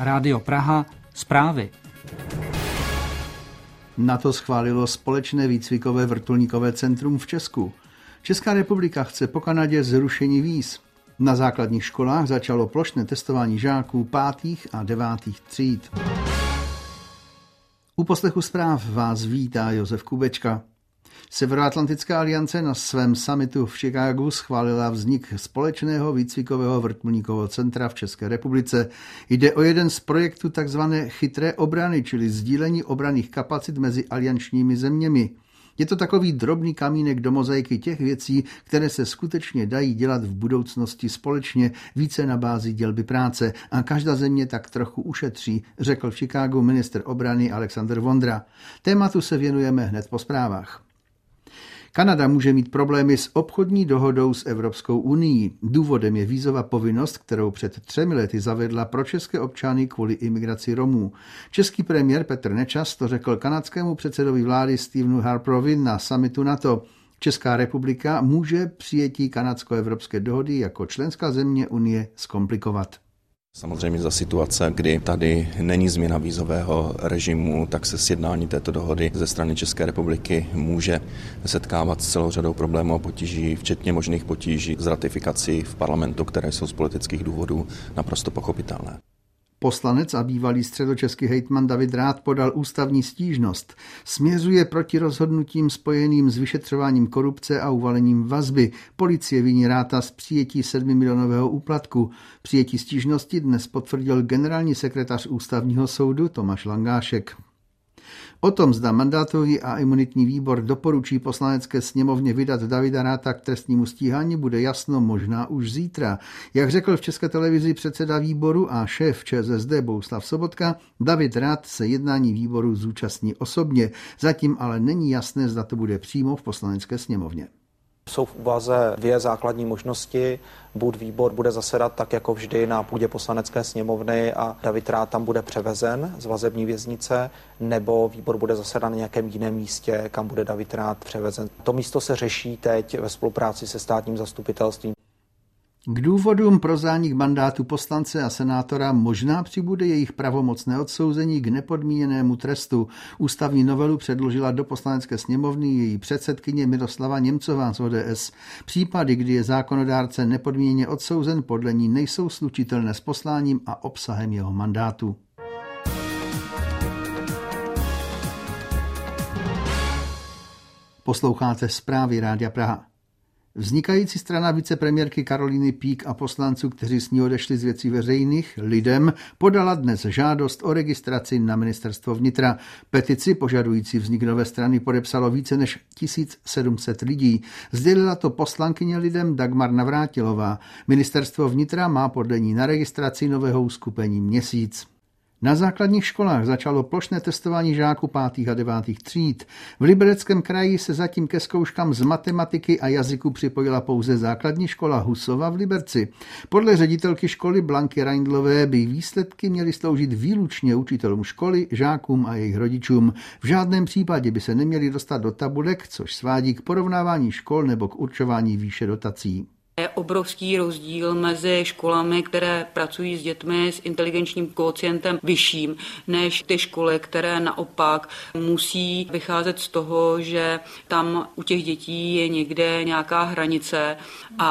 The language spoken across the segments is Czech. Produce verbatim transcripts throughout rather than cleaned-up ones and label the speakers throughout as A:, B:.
A: Rádio Praha, zprávy.
B: NATO schválilo společné výcvikové vrtulníkové centrum v Česku. Česká republika chce po Kanadě zrušení víz. Na základních školách začalo plošné testování žáků pátých a devátých tříd. U poslechu zpráv vás vítá Josef Kubečka. Severoatlantická aliance na svém summitu v Chicagu schválila vznik společného výcvikového vrtulníkového centra v České republice. Jde o jeden z projektů tzv. Chytré obrany, čili sdílení obranných kapacit mezi aliančními zeměmi. Je to takový drobný kamínek do mozaiky těch věcí, které se skutečně dají dělat v budoucnosti společně, více na bázi dělby práce a každá země tak trochu ušetří, řekl v Chicagu ministr obrany Alexander Vondra. Tématu se věnujeme hned po zprávách. Kanada může mít problémy s obchodní dohodou s Evropskou unií. Důvodem je vízová povinnost, kterou před třemi lety zavedla pro české občany kvůli imigraci Romů. Český premiér Petr Nečas to řekl kanadskému předsedovi vlády Stephenu Harperovi na summitu NATO. Česká republika může přijetí kanadsko-evropské dohody jako členská země Unie zkomplikovat.
C: Samozřejmě za situace, kdy tady není změna vízového režimu, tak se sjednání této dohody ze strany České republiky může setkávat s celou řadou problémů a potíží, včetně možných potíží z ratifikací v parlamentu, které jsou z politických důvodů naprosto pochopitelné.
B: Poslanec a bývalý středočeský hejtman David Rath podal ústavní stížnost. Směřuje proti rozhodnutím spojeným s vyšetřováním korupce a uvalením vazby. Policie viní Ratha z přijetí sedmimilionového úplatku. Přijetí stížnosti dnes potvrdil generální sekretář ústavního soudu Tomáš Langášek. O tom, zda mandátový a imunitní výbor doporučí poslanecké sněmovně vydat Davida Ratha k trestnímu stíhání, bude jasno možná už zítra. Jak řekl v České televizi předseda výboru a šéf ČSSD Bohuslav Sobotka, David Rath se jednání výboru zúčastní osobně. Zatím ale není jasné, zda to bude přímo v poslanecké sněmovně.
D: Jsou v úvaze dvě základní možnosti. Buď výbor bude zasedat tak jako vždy na půdě poslanecké sněmovny a David Rath tam bude převezen z vazební věznice, nebo výbor bude zasedat na nějakém jiném místě, kam bude David Rath převezen. To místo se řeší teď ve spolupráci se státním zastupitelstvím.
B: K důvodům pro zánik mandátu poslance a senátora možná přibude jejich pravomocné odsouzení k nepodmíněnému trestu. Ústavní novelu předložila do poslanecké sněmovny její předsedkyně Miroslava Němcová z O D S. Případy, kdy je zákonodárce nepodmíněně odsouzen, podle ní nejsou slučitelné s posláním a obsahem jeho mandátu. Posloucháte zprávy Rádia Praha. Vznikající strana vicepremiérky Karolíny Peake a poslanců, kteří s ní odešli z věcí veřejných, Lidem, podala dnes žádost o registraci na ministerstvo vnitra. Petici požadující vznik nové strany podepsalo více než tisíc sedm set lidí. Sdělila to poslankyně Lidem Dagmar Navrátilová. Ministerstvo vnitra má podle ní na registraci nového uskupení měsíc. Na základních školách začalo plošné testování žáků pátých a devátých tříd. V Libereckém kraji se zatím ke zkouškám z matematiky a jazyku připojila pouze základní škola Husova v Liberci. Podle ředitelky školy Blanky Reindlové by výsledky měly sloužit výlučně učitelům školy, žákům a jejich rodičům. V žádném případě by se neměli dostat do tabulek, což svádí k porovnávání škol nebo k určování výše dotací.
E: Je obrovský rozdíl mezi školami, které pracují s dětmi s inteligenčním kvocientem vyšším, než ty školy, které naopak musí vycházet z toho, že tam u těch dětí je někde nějaká hranice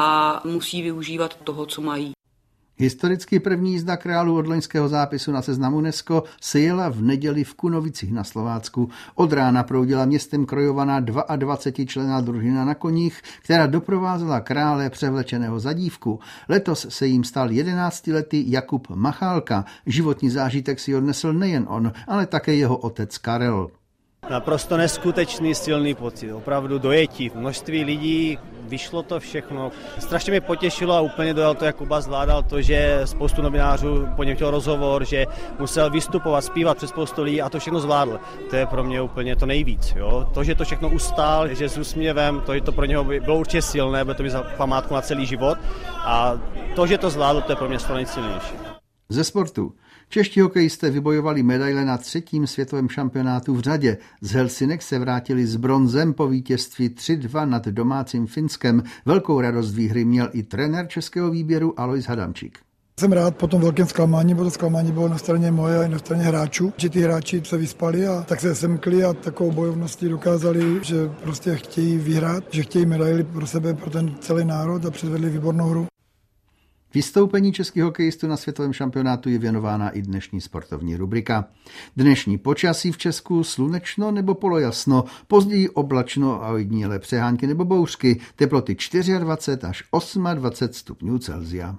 E: a musí využívat toho, co mají.
B: Historicky první jízda králů od loňského zápisu na seznam UNESCO se jela v neděli v Kunovicích na Slovácku. Od rána proudila městem krojovaná dvacetičlenná družina na koních, která doprovázela krále převlečeného za dívku. Letos se jim stal jedenáctiletý Jakub Machálka. Životní zážitek si odnesl nejen on, ale také jeho otec Karel.
F: Naprosto neskutečný silný pocit, opravdu dojetí. Množství lidí, vyšlo to všechno. Strašně mě potěšilo a úplně dojal to, jak Kuba zvládal to, že spoustu novinářů po něm chtěl rozhovor, že musel vystupovat, zpívat před spoustu lidí a to všechno zvládl. To je pro mě úplně to nejvíc. Jo? To, že to všechno ustál, že s úsměvem, to, že to pro něho bylo určitě silné, bude to mít za památku na celý život a to, že to zvládl, to je pro mě to nejsilnější.
B: Ze sportu. Čeští hokejisté vybojovali medaile na třetím světovém šampionátu v řadě. Z Helsinek se vrátili s bronzem po vítězství tři dva nad domácím Finskem. Velkou radost výhry měl i trenér českého výběru Alojz Hadamčík.
G: Jsem rád po tom velkém zklamání, protože zklamání bylo na straně moje a na straně hráčů, že ty hráči se vyspali a tak se semkli a takovou bojovností dokázali, že prostě chtějí vyhrát, že chtějí medaily pro sebe, pro ten celý národ a předvedli výbornou hru.
B: Vystoupení českých hokejistů na světovém šampionátu je věnována i dnešní sportovní rubrika. Dnešní počasí v Česku slunečno nebo polojasno, později oblačno a ojedinělé přehánky nebo bouřky, teploty dvacet čtyři až dvacet osm stupňů Celsia.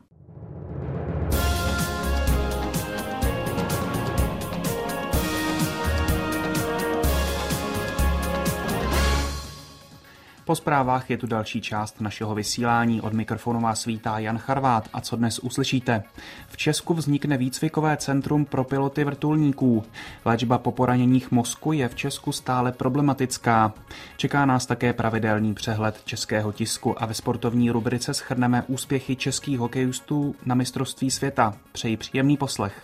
A: Po zprávách je tu další část našeho vysílání. Od mikrofonu vás vítá Jan Charvát. A co dnes uslyšíte? V Česku vznikne výcvikové centrum pro piloty vrtulníků. Léčba po poraněních mozku je v Česku stále problematická. Čeká nás také pravidelný přehled českého tisku a ve sportovní rubrice shrneme úspěchy českých hokejistů na mistrovství světa. Přeji příjemný poslech.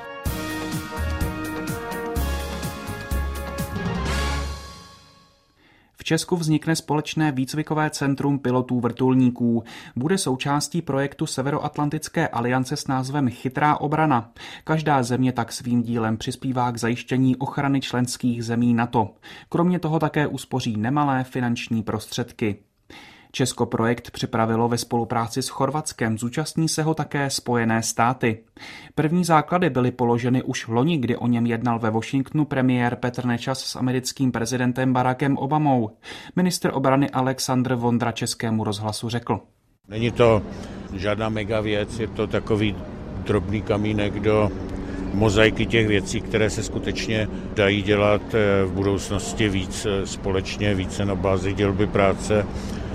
A: V Česku vznikne společné výcvikové centrum pilotů vrtulníků. Bude součástí projektu Severoatlantické aliance s názvem Chytrá obrana. Každá země tak svým dílem přispívá k zajištění ochrany členských zemí NATO. Kromě toho také uspoří nemalé finanční prostředky. Česko projekt připravilo ve spolupráci s Chorvatskem, zúčastní se ho také Spojené státy. První základy byly položeny už v loni, kdy o něm jednal ve Washingtonu premiér Petr Nečas s americkým prezidentem Barackem Obamou. Ministr obrany Alexandr Vondra Českému rozhlasu řekl.
H: Není to žádná mega věc, je to takový drobný kamínek do mozaiky těch věcí, které se skutečně dají dělat v budoucnosti víc společně, více na bázi dělby práce,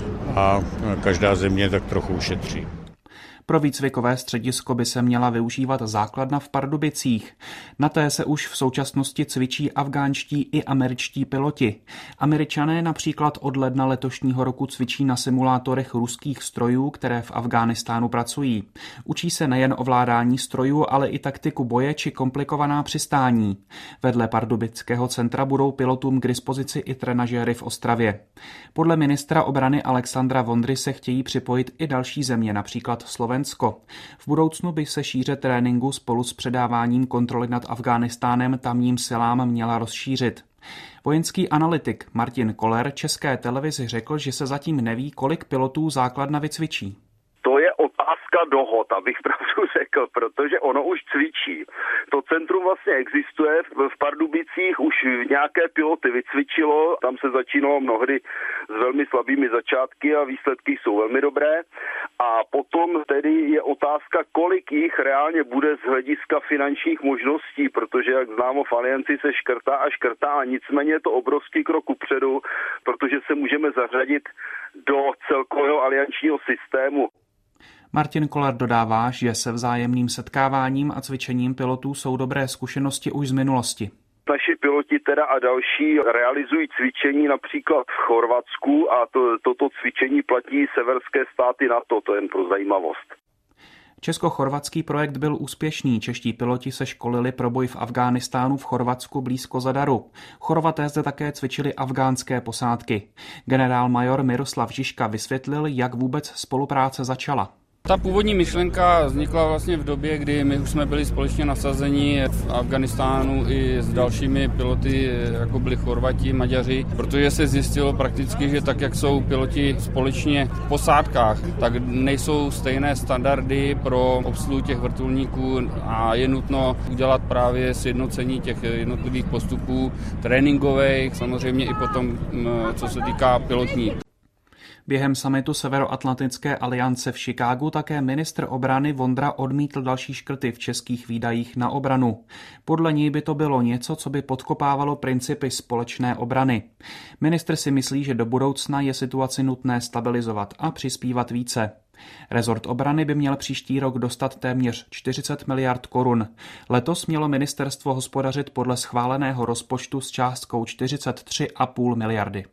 H: a každá země tak trochu ušetří.
A: Pro výcvikové středisko by se měla využívat základna v Pardubicích. Na té se už v současnosti cvičí afgánští i američtí piloti. Američané například od ledna letošního roku cvičí na simulátorech ruských strojů, které v Afghánistánu pracují. Učí se nejen ovládání strojů, ale i taktiku boje či komplikovaná přistání. Vedle pardubického centra budou pilotům k dispozici i trenažéry v Ostravě. Podle ministra obrany Alexandra Vondry se chtějí připojit i další země, například Slovensko. V budoucnu by se šíře tréninku spolu s předáváním kontroly nad Afghánistánem tamním silám měla rozšířit. Vojenský analytik Martin Koller České televizi řekl, že se zatím neví, kolik pilotů základna vycvičí.
I: To je otázka dohod, abych pravdu řekl, protože ono už cvičí. To centrum vlastně existuje, v Pardubicích už nějaké piloty vycvičilo, tam se začínalo mnohdy s velmi slabými začátky a výsledky jsou velmi dobré. A potom tedy je otázka, kolik jich reálně bude z hlediska finančních možností, protože jak známo v alianci se škrtá a škrtá, a nicméně je to obrovský krok upředu, protože se můžeme zařadit do celkového aliančního systému.
A: Martin Koller dodává, že se vzájemným setkáváním a cvičením pilotů jsou dobré zkušenosti už z minulosti.
I: Naši piloti teda a další realizují cvičení například v Chorvatsku a to, toto cvičení platí severské státy NATO, to jen pro zajímavost.
A: Česko-chorvatský projekt byl úspěšný. Čeští piloti se školili pro boj v Afghánistánu v Chorvatsku blízko Zadaru. Chorvaté zde také cvičili afgánské posádky. Generál major Miroslav Žižka vysvětlil, jak vůbec spolupráce začala.
J: Ta původní myšlenka vznikla vlastně v době, kdy my už jsme byli společně nasazeni v Afghánistánu i s dalšími piloty, jako byli Chorvati, Maďaři, protože se zjistilo prakticky, že tak, jak jsou piloti společně v posádkách, tak nejsou stejné standardy pro obsluhu těch vrtulníků a je nutno udělat právě sjednocení těch jednotlivých postupů tréninkových, samozřejmě i potom, co se týká pilotní.
A: Během summitu Severoatlantické aliance v Chicagu také ministr obrany Vondra odmítl další škrty v českých výdajích na obranu. Podle něj by to bylo něco, co by podkopávalo principy společné obrany. Ministr si myslí, že do budoucna je situaci nutné stabilizovat a přispívat více. Rezort obrany by měl příští rok dostat téměř čtyřicet miliard korun. Letos mělo ministerstvo hospodařit podle schváleného rozpočtu s částkou čtyřicet tři celá pět miliardy.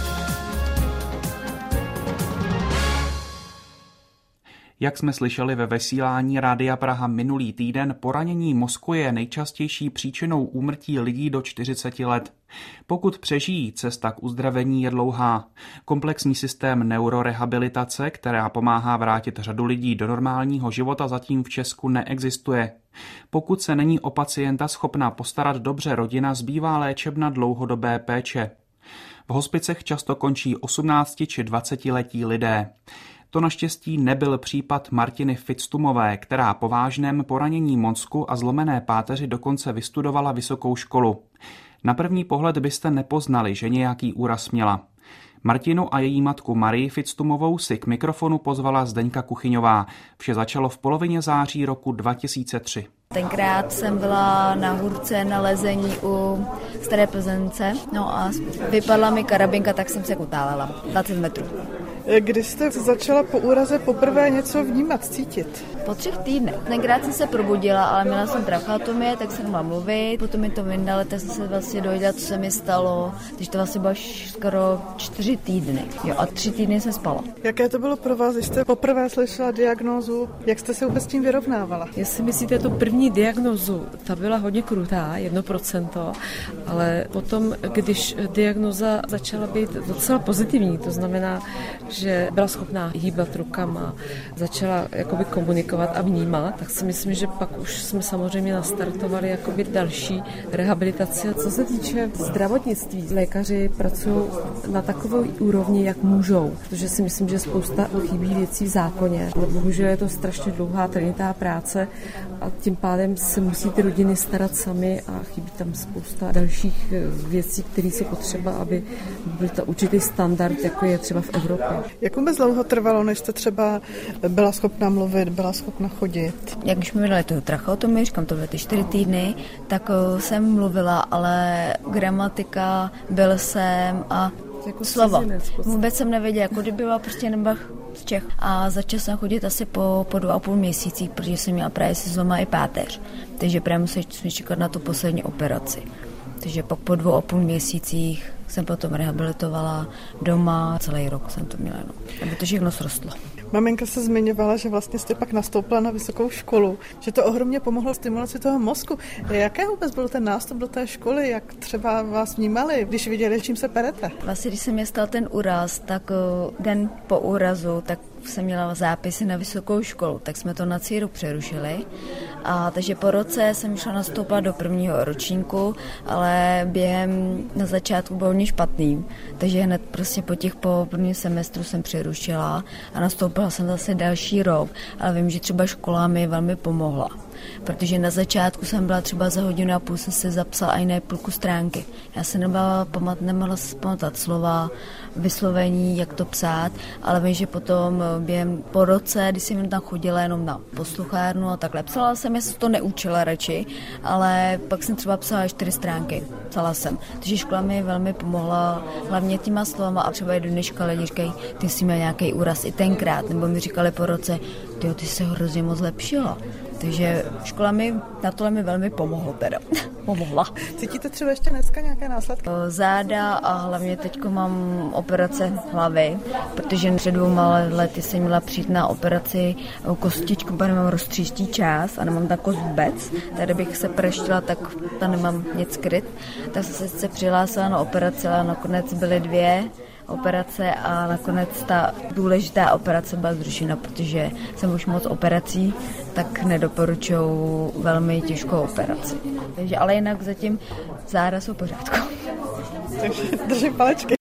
A: Jak jsme slyšeli ve vysílání Rádia Praha minulý týden, poranění mozku je nejčastější příčinou úmrtí lidí do čtyřiceti let. Pokud přežijí, cesta k uzdravení je dlouhá. Komplexní systém neurorehabilitace, která pomáhá vrátit řadu lidí do normálního života, zatím v Česku neexistuje. Pokud se není o pacienta schopná postarat dobře rodina, zbývá léčebna dlouhodobé péče. V hospicech často končí osmnácti či dvacetiletí lidé. To naštěstí nebyl případ Martiny Fitztumové, která po vážném poranění mozku a zlomené páteři dokonce vystudovala vysokou školu. Na první pohled byste nepoznali, že nějaký úraz měla. Martinu a její matku Marii Fitztumovou si k mikrofonu pozvala Zdeňka Kuchyňová. Vše začalo v polovině září roku dva tisíce tři.
K: Tenkrát jsem byla na hůrce na lezení u Staré Plzence, no a vypadla mi karabinka, tak jsem se kutálela dvacet metrů.
L: Kdy jste začala po úraze poprvé něco vnímat, cítit?
K: Po třech týdnech. Tenkrát jsem se probudila, ale měla jsem tracheotomii, tak jsem nemohla mluvit. Potom mi to vyndali, tak jsem se vlastně dověděla, co se mi stalo. Takže to vlastně bylo skoro čtyři týdny. Jo, a tři týdny jsem spala.
L: Jaké to bylo pro vás, když jste poprvé slyšela diagnózu? Jak jste se vůbec s tím vyrovnávala?
M: Jestli myslíte tu první diagnózu, ta byla hodně krutá, jedno procento, ale potom, když diagnóza začala být docela pozitivní, to znamená, že byla schopná hýbat rukama, začala jakoby komunikovat a vnímat, tak si myslím, že pak už jsme samozřejmě nastartovali jakoby další rehabilitaci. A co se týče zdravotnictví, lékaři pracují na takové úrovni, jak můžou, protože si myslím, že spousta chybí věcí v zákoně. Ale bohužel je to strašně dlouhá trnitá práce a tím pádem se musí ty rodiny starat sami a chybí tam spousta dalších věcí, které jsou potřeba, aby byl to určitý standard, jako je třeba v Evropě.
L: Jak vůbec dlouho trvalo, než jste třeba byla schopná mluvit, byla schopna chodit?
K: Jak když mi vydali tu tracheotomii, říkám, to byly ty čtyři týdny, tak jsem mluvila, ale gramatika, byl jsem a jako slovo. Vůbec jsem nevěděla, jako kdyby byla prostě nebyla z Čech. A začala jsem chodit asi po, po dva a půl měsících, protože jsem měla právě si zlomila i páteř. Takže právě musela čekat na tu poslední operaci. Takže pak po dvou a půl měsících jsem potom rehabilitovala doma, celý rok jsem to měla, no, aby to všechno srostlo.
L: Maminka se zmiňovala, že vlastně jste pak nastoupila na vysokou školu, že to ohromně pomohlo stimulaci toho mozku. Jaké vůbec byl ten nástup do té školy, jak třeba vás vnímali, když viděli, čím se perete?
K: Vlastně, když se mě stal ten úraz, tak den po úrazu, tak jsem měla zápisy na vysokou školu, tak jsme to na celý rok přerušili. A takže po roce jsem šla nastoupit do prvního ročníku, ale během na začátku bylo hodně špatný, takže hned prostě po těch po prvním semestru jsem přerušila a nastoupila jsem zase další rok, ale vím, že třeba škola mi velmi pomohla. Protože na začátku jsem byla třeba za hodinu a půl, jsem se zapsala i na půlku stránky. Já se nemohla pamat, nemohla pamatovat slova, vyslovení, jak to psát, ale vím, že potom během po roce, když jsem tam chodila jenom na posluchárnu a takhle, psala jsem, já jsem to neučila radši, ale pak jsem třeba psala čtyři stránky, psala jsem. Takže škola mi velmi pomohla, hlavně těma slovama a třeba i do dneška lidi říkají, ty jsi měl nějaký úraz i tenkrát, nebo mi říkali po roce, tyjo, ty se hrozně moc zlepšila. Takže škola mi na tohle mi velmi pomohla teda. Pomohla.
L: Cítíte třeba ještě dneska nějaké následky?
K: Záda a hlavně teď mám operace hlavy, protože před dvouma lety jsem měla přijít na operaci kostičku, protože nemám roztříští část a nemám tam kost vůbec. Tady bych se preštila, tak tam nemám nic kryt. Tak jsem se přihlásila na operaci, ale nakonec byly dvě operace a nakonec ta důležitá operace byla zrušena, protože jsem už moc operací, tak nedoporučuju velmi těžkou operaci. Takže, ale jinak zatím záda jsou v pořádku.
L: Takže držím palečky.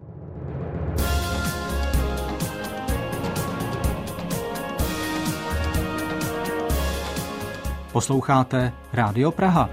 N: Posloucháte Rádio Praha.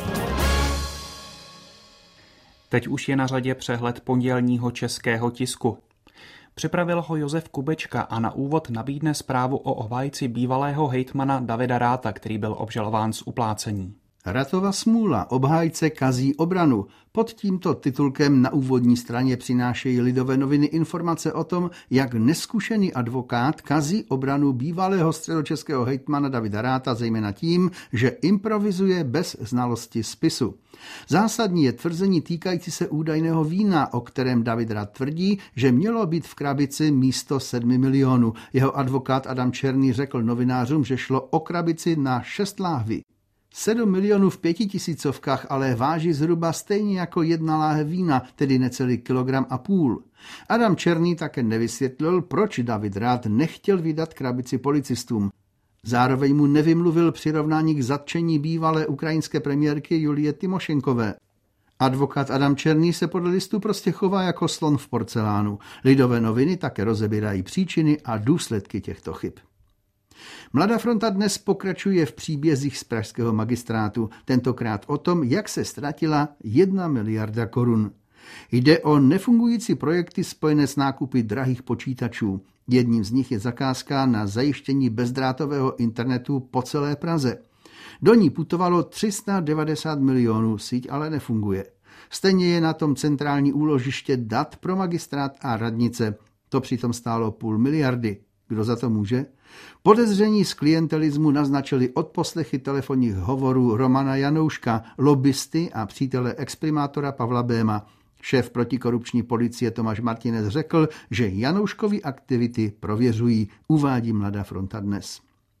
A: Teď už je na řadě přehled pondělního českého tisku. Připravil ho Josef Kubečka a na úvod nabídne zprávu o obhájci bývalého hejtmana Davida Ratha, který byl obžalován z uplácení.
B: Rathova smůla, obhájce kazí obranu. Pod tímto titulkem na úvodní straně přinášejí Lidové noviny informace o tom, jak neskušený advokát kazí obranu bývalého středočeského hejtmana Davida Ratha, zejména tím, že improvizuje bez znalosti spisu. Zásadní je tvrzení týkající se údajného vína, o kterém David Rath tvrdí, že mělo být v krabici místo sedmi milionů. Jeho advokát Adam Černý řekl novinářům, že šlo o krabici na šest láhví. sedm milionů v pětitisícovkách ale váží zhruba stejně jako jedna láhev vína, tedy necelý kilogram a půl. Adam Černý také nevysvětlil, proč David Rath nechtěl vydat krabici policistům. Zároveň mu nevymluvil přirovnání k zatčení bývalé ukrajinské premiérky Julie Tymošenkové. Advokát Adam Černý se podle listu prostě chová jako slon v porcelánu. Lidové noviny také rozebírají příčiny a důsledky těchto chyb. Mladá fronta dnes pokračuje v příbězích z pražského magistrátu, tentokrát o tom, jak se ztratila jedna miliarda korun. Jde o nefungující projekty spojené s nákupy drahých počítačů. Jedním z nich je zakázka na zajištění bezdrátového internetu po celé Praze. Do ní putovalo tři sta devadesát milionů, síť ale nefunguje. Stejně je na tom centrální úložiště dat pro magistrát a radnice. To přitom stálo půl miliardy. Kdo za to může? Podezření z klientelismu naznačili odposlechy telefonních hovorů Romana Janouška, lobbysty a přítele exprimátora Pavla Béma. Šéf protikorupční policie Tomáš Martinec řekl, že Janouškovy aktivity prověřují, uvádí Mladá fronta dnes.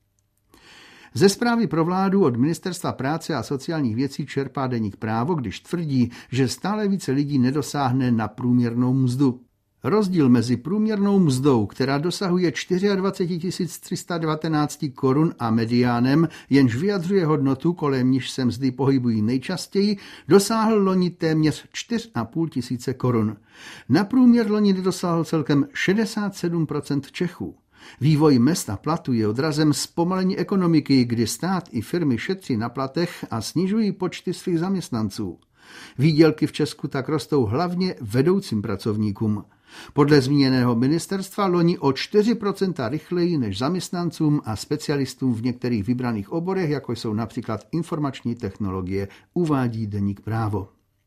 B: Ze zprávy pro vládu od Ministerstva práce a sociálních věcí čerpá deník Právo, když tvrdí, že stále více lidí nedosáhne na průměrnou mzdu. Rozdíl mezi průměrnou mzdou, která dosahuje dvacet čtyři tisíc tři sta devatenáct korun a mediánem, jenž vyjadřuje hodnotu, kolem níž se mzdy pohybují nejčastěji, dosáhl loni téměř čtyři a půl tisíce korun. Na průměr loni nedosáhl celkem šedesát sedm procent Čechů. Vývoj mezd a platu je odrazem zpomalení ekonomiky, kdy stát i firmy šetří na platech a snižují počty svých zaměstnanců. Výdělky v Česku tak rostou hlavně vedoucím pracovníkům. Podle zmíněného ministerstva loni o čtyři procenta rychleji než zaměstnancům a specialistům v některých vybraných oborech, jako jsou například informační technologie, uvádí deník Právo.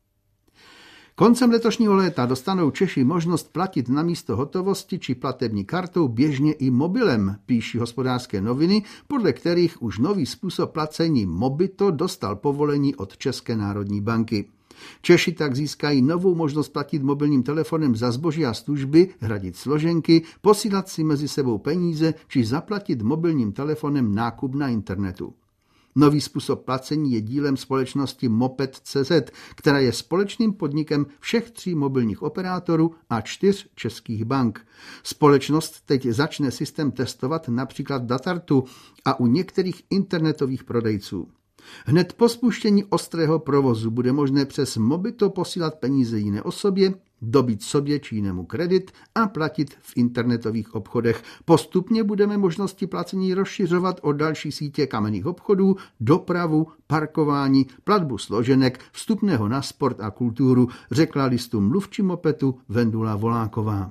B: Koncem letošního léta dostanou Češi možnost platit namísto hotovosti či platební kartou běžně i mobilem, píší Hospodářské noviny, podle kterých už nový způsob placení Mobito dostal povolení od České národní banky. Češi tak získají novou možnost platit mobilním telefonem za zboží a služby, hradit složenky, posílat si mezi sebou peníze či zaplatit mobilním telefonem nákup na internetu. Nový způsob placení je dílem společnosti Moped tečka cé zet, která je společným podnikem všech tří mobilních operátorů a čtyř českých bank. Společnost teď začne systém testovat například v Datartu a u některých internetových prodejců. Hned po spuštění ostrého provozu bude možné přes Mobito posílat peníze jiné osobě, dobít sobě či jinému kredit a platit v internetových obchodech. Postupně budeme možnosti placení rozšiřovat o další sítě kamenných obchodů, dopravu, parkování, platbu složenek, vstupného na sport a kulturu, řekla listu mluvčí Mopetu Vendula Voláková.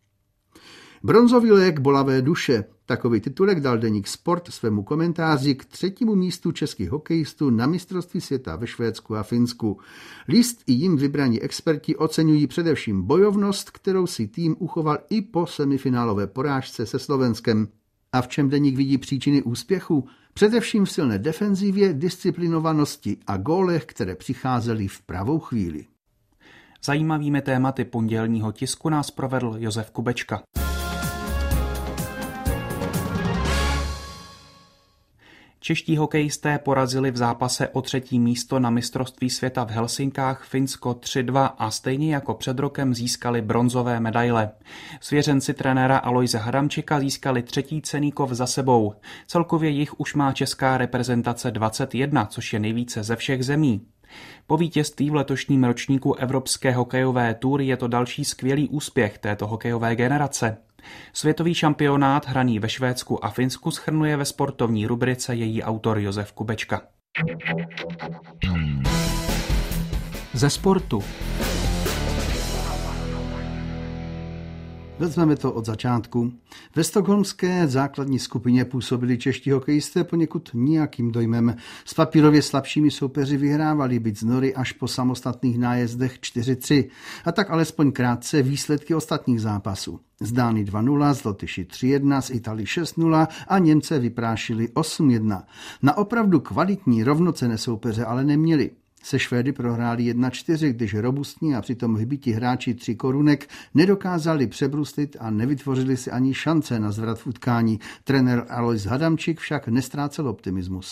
B: Bronzový lék bolavé duše. Takový titulek dal deník Sport svému komentáři k třetímu místu českých hokejistů na mistrovství světa ve Švédsku a Finsku. List i jim vybraní experti oceňují především bojovnost, kterou si tým uchoval i po semifinálové porážce se Slovenskem. A v čem deník vidí příčiny úspěchu? Především v silné defenzivě, disciplinovanosti a gólech, které přicházely v pravou chvíli.
A: Zajímavými tématy pondělního tisku nás provedl Josef Kubečka. Čeští hokejisté porazili v zápase o třetí místo na mistrovství světa v Helsinkách Finsko tři dva a stejně jako před rokem získali bronzové medaile. Svěřenci trenéra Alojze Hadamčika získali třetí cenný kov za sebou. Celkově jich už má česká reprezentace dvacet jedna, což je nejvíce ze všech zemí. Po vítězství v letošním ročníku Evropské hokejové tury je to další skvělý úspěch této hokejové generace. Světový šampionát hraný ve Švédsku a Finsku shrnuje ve sportovní rubrice její autor Josef Kubečka.
N: Ze sportu.
B: Vezmeme to od začátku. Ve stockholmské základní skupině působili čeští hokejisté poněkud nijakým dojmem. S papírově slabšími soupeři vyhrávali, byť z nory až po samostatných nájezdech čtyři tři. A tak alespoň krátce výsledky ostatních zápasů. Z Dány dva nula, z Lotyši tři jedna, z Italii šest nula a Němce vyprášili osm jedna. Na opravdu kvalitní rovnocenné soupeře ale neměli. Se Švédy prohráli jedna čtyři, když robustní a přitom hybití hráči tři korunek nedokázali přebruslit a nevytvořili si ani šance na zvrat v utkání. Trenér Alojz Hadamčik však nestrácel optimismus.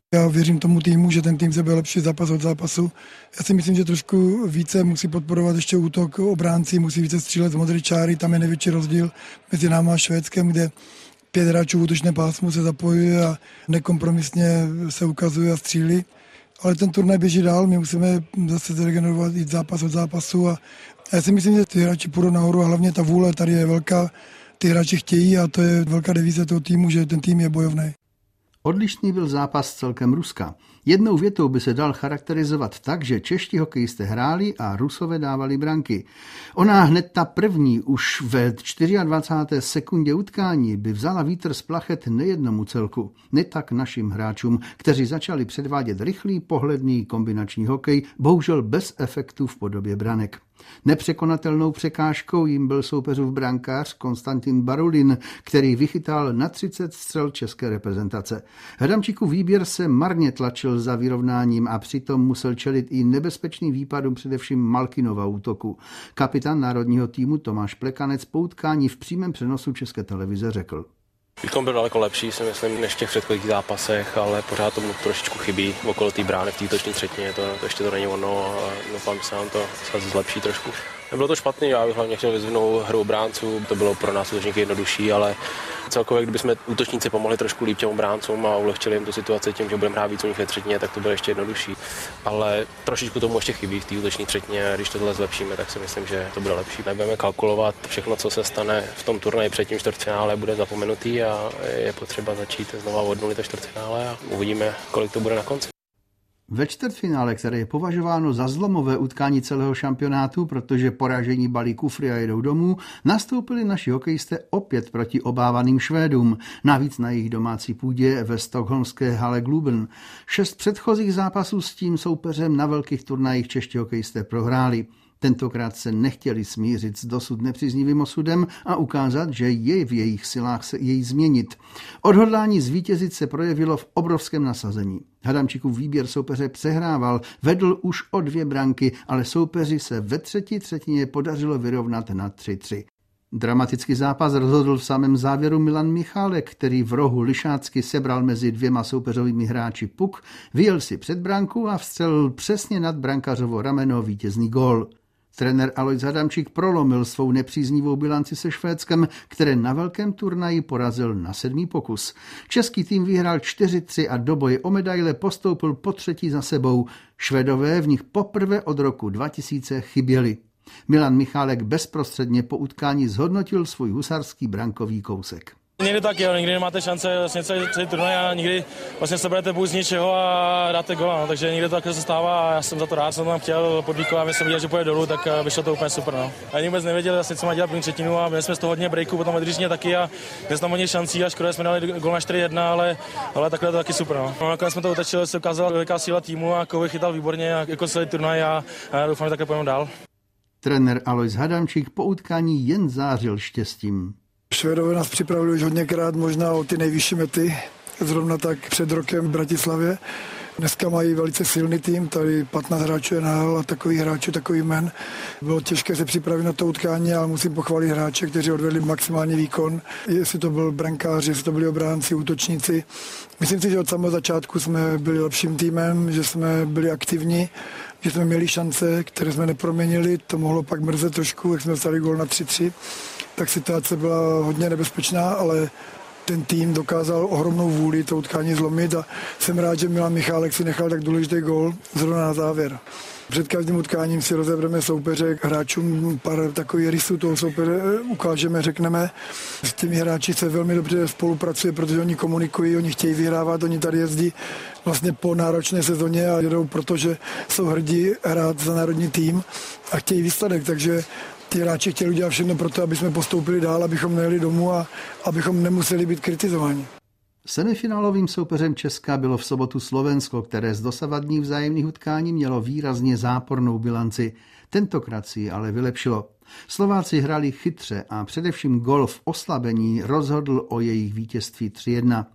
G: Já věřím tomu týmu, že ten tým se bude lepší zápas od zápasu. Já si myslím, že trošku více musí podporovat ještě útok obránci, musí více střílet z modré čáry, tam je největší rozdíl mezi námi a Švédskem, kde pět hráčů v útočné pásmu se zapojuje a nekompromisně se ukazuje a střílí. Ale ten turnaj běží dál, my musíme zase zregenerovat jít zápas od zápasu a já si myslím, že ty hráči půjdou nahoru a hlavně ta vůle tady je velká. Ty hráči chtějí a to je velká devíze toho týmu, že ten tým je bojovný.
B: Odlišný byl zápas celkem Ruska. Jednou větou by se dal charakterizovat tak, že čeští hokejisté hráli a Rusové dávali branky. Ona hned ta první už ve dvacáté čtvrté sekundě utkání by vzala vítr z plachet nejednomu celku. Ne tak našim hráčům, kteří začali předvádět rychlý, pohledný kombinační hokej, bohužel bez efektu v podobě branek. Nepřekonatelnou překážkou jim byl soupeřův brankář Konstantin Barulin, který vychytal na třicet střel české reprezentace. Hadamčíkův výběr se marně tlačil za vyrovnáním a přitom musel čelit i nebezpečným výpadům především Malkinova útoku. Kapitán národního týmu Tomáš Plekanec po utkání v přímém přenosu České televize řekl.
O: Výkon byl daleko lepší, si myslím, než v těch předchozích zápasech, ale pořád tomu trošičku chybí okolo té brány v té útoční třetině, to, to ještě to není ono a doufám, že se nám to zlepší trošku. Nebylo to špatný, já bych hlavně chtěl vyzvinout hru obránců, to bylo pro nás útočníky jednodušší, ale celkově, kdybychom útočníci pomohli trošku líp těm obráncům a ulehčili jim tu situaci tím, že budeme hrát víc u nich ve třetině, tak to bude ještě jednodušší. Ale trošičku tomu ještě chybí v té útoční třetině, když tohle zlepšíme, tak si myslím, že to bude lepší. Nebudeme kalkulovat, všechno, co se stane v tom turnaji před tím čtvrtfinále, bude zapomenutý a je potřeba začít znova od nuly to čtvrtfinále a uvidíme, kolik to bude na konci.
B: Ve čtvrtfinále, které je považováno za zlomové utkání celého šampionátu, protože poražení balí kufry a jedou domů, nastoupili naši hokejisté opět proti obávaným Švédům, navíc na jejich domácí půdě ve stockholmské hale Globen. Šest předchozích zápasů s tím soupeřem na velkých turnajích čeští hokejisté prohráli. Tentokrát se nechtěli smířit s dosud nepříznivým osudem a ukázat, že je v jejich silách se jej změnit. Odhodlání zvítězit se projevilo v obrovském nasazení. Hadamčíkův výběr soupeře přehrával, vedl už o dvě branky, ale soupeři se ve třetí třetině podařilo vyrovnat na tři tři. Dramatický zápas rozhodl v samém závěru Milan Michálek, který v rohu lišácky sebral mezi dvěma soupeřovými hráči puk, vyjel si před branku a vstřelil přesně nad brankařovo rameno vítězný gól. Trenér Alojz Hadamčík prolomil svou nepříznivou bilanci se Švédskem, které na velkém turnaji porazil na sedmý pokus. Český tým vyhrál čtyři tři a do boje o medaile postoupil po třetí za sebou. Švédové v nich poprvé od roku dva tisíce chyběli. Milan Michálek bezprostředně po utkání zhodnotil svůj husarský brankový kousek.
P: Někdy tak jo, někdy nemáte šance vlastně celý, celý turnaj a někdy vlastně se berete bůh z ničeho a dáte gola, no. Takže někdy to takhle se stává a já jsem za to rád, jsem tam chtěl podvíkovat, když jsem viděl, že půjde dolů, tak vyšlo to úplně super. No. A vůbec nevěděl vlastně, co má dělat první třetinu a měli jsme z toho hodně breaků, potom vydřížně taky a měli tam hodně šancí a škoda jsme dali gol na čtyři jedna, ale, ale takhle to taky super. No. No, nakonec jsme to utečili, se ukázala veliká síla týmu a Kovy chytal výborně a jako celý turnaj a, a doufám, že takhle půjdeme dál.
B: Trenér Alojz Hadamčík po utkání jen zářil štěstím.
G: Švédové nás připravili už hodněkrát možná o ty nejvyšší mety, zrovna tak před rokem v Bratislavě. Dneska mají velice silný tým, tady patnáct hráčů N H L a takových hráčů, takový men. Bylo těžké se připravit na to utkání, ale musím pochválit hráče, kteří odvedli maximální výkon. Jestli to byl brankáři, jestli to byli obránci, útočníci. Myslím si, že od samého začátku jsme byli lepším týmem, že jsme byli aktivní, že jsme měli šance, které jsme neproměnili. To mohlo pak mrzet trošku, jak jsme dostali gól na tři tři. Tak situace byla hodně nebezpečná, ale ten tým dokázal ohromnou vůli to utkání zlomit a jsem rád, že Milan Michálek si nechal tak důležitý gól zrovna na závěr. Před každým utkáním si rozebereme soupeře, hráčům pár takových rysů toho soupeře ukážeme, řekneme. S těmi hráči se velmi dobře spolupracuje, protože oni komunikují, oni chtějí vyhrávat, oni tady jezdí vlastně po náročné sezóně a jedou, protože jsou hrdí hrát za národní tým a chtějí výsledek, takže ty hráči chtěli udělat všechno pro to, aby jsme postoupili dál, abychom nejeli domů a abychom nemuseli být kritizováni.
B: Semifinálovým soupeřem Česka bylo v sobotu Slovensko, které z dosavadních vzájemných utkání mělo výrazně zápornou bilanci. Tentokrát si ale vylepšilo. Slováci hráli chytře a především gól v oslabení rozhodl o jejich vítězství tři jedna.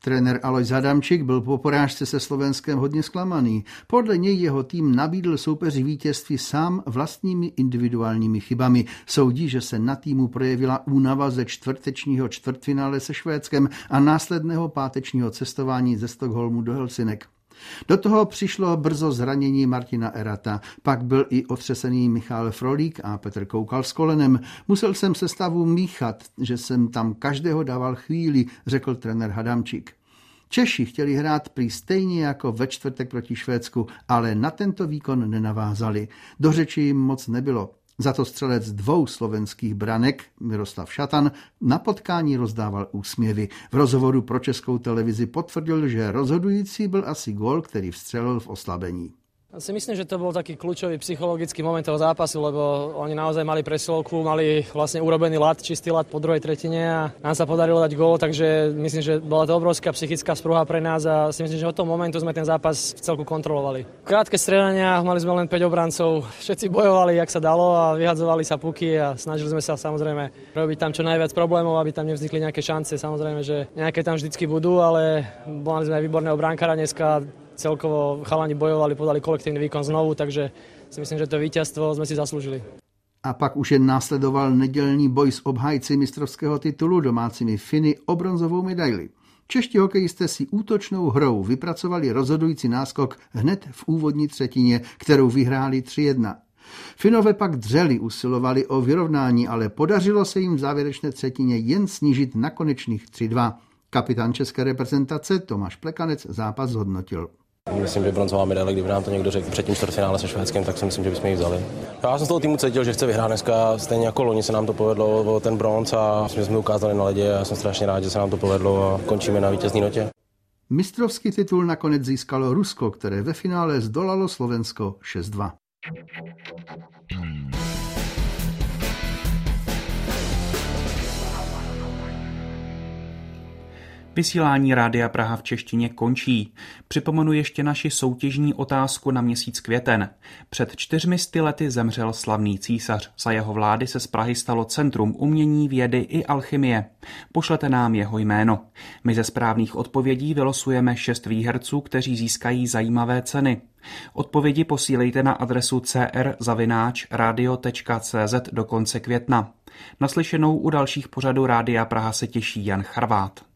B: Trenér Alojz Adamčík byl po porážce se Slovenskem hodně zklamaný. Podle něj jeho tým nabídl soupeři vítězství sám vlastními individuálními chybami. Soudí, že se na týmu projevila únava ze čtvrtečního čtvrtfinále se Švédskem a následného pátečního cestování ze Stockholmu do Helsinek. Do toho přišlo brzo zranění Martina Erata, pak byl i otřesený Michal Frolík a Petr Koukal s kolenem. Musel jsem sestavu míchat, že jsem tam každého dával chvíli, řekl trenér Hadamčík. Češi chtěli hrát prý stejně jako ve čtvrtek proti Švédsku, ale na tento výkon nenavázali. Do řeči jim moc nebylo. Za to střelec dvou slovenských branek, Miroslav Šatan, na potkání rozdával úsměvy. V rozhovoru pro Českou televizi potvrdil, že rozhodující byl asi gól, který vstřelil v oslabení.
Q: Ja si myslím, že to bol taký kľúčový psychologický moment toho zápasu, lebo oni naozaj mali presilovku, mali vlastne urobený lat, čistý lat po druhej tretine a nám sa podarilo dať gól, takže myslím, že bola to obrovská psychická sprúha pre nás a si myslím, že od toho momentu sme ten zápas v celku kontrolovali. Krátke strieľania, mali sme len päť obrancov, všetci bojovali, jak sa dalo a vyhadzovali sa puky a snažili sme sa samozrejme robiť tam čo najviac problémov, aby tam nevznikli nejaké šance. Samozrejme, že nejaké tam vždycky budú, ale mali sme aj výborného brankára dneska. Celkovo chalani bojovali, podali kolektívny výkon znovu, takže si myslím, že to víťazstvo sme si zaslúžili.
B: A pak už jen následoval nedělní boj s obhájci mistrovského titulu domácími Finy o bronzovou medaili. Čeští hokejisté si útočnou hrou vypracovali rozhodující náskok hned v úvodní třetině, kterou vyhráli tři jedna. Finové pak dřeli, usilovali o vyrovnání, ale podařilo se jim v závěrečné třetině jen snížit na konečných tři dva. Kapitán české reprezentace Tomáš Plekanec zápas zhodnotil.
O: Myslím, že bronzová medaile, kdyby nám to někdo řekl před tím čtvrtfinále se Švédskem, tak si myslím, že bychom ji vzali. Já jsem z toho týmu cítil, že chce vyhrát dneska, stejně jako loni se nám to povedlo o ten bronz a jsme jsme ukázali na ledě a já jsem strašně rád, že se nám to povedlo a končíme na vítězné notě.
B: Mistrovský titul nakonec získalo Rusko, které ve finále zdolalo Slovensko šest dva.
A: Vysílání Rádia Praha v češtině končí. Připomenu ještě naši soutěžní otázku na měsíc květen. Před čtyřmi sty lety zemřel slavný císař. Za jeho vlády se z Prahy stalo centrum umění, vědy i alchymie. Pošlete nám jeho jméno. My ze správných odpovědí vylosujeme šest výherců, kteří získají zajímavé ceny. Odpovědi posílejte na adresu c r zavináč radio tečka c z do konce května. Naslyšenou u dalších pořadů Rádia Praha se těší Jan Charvát.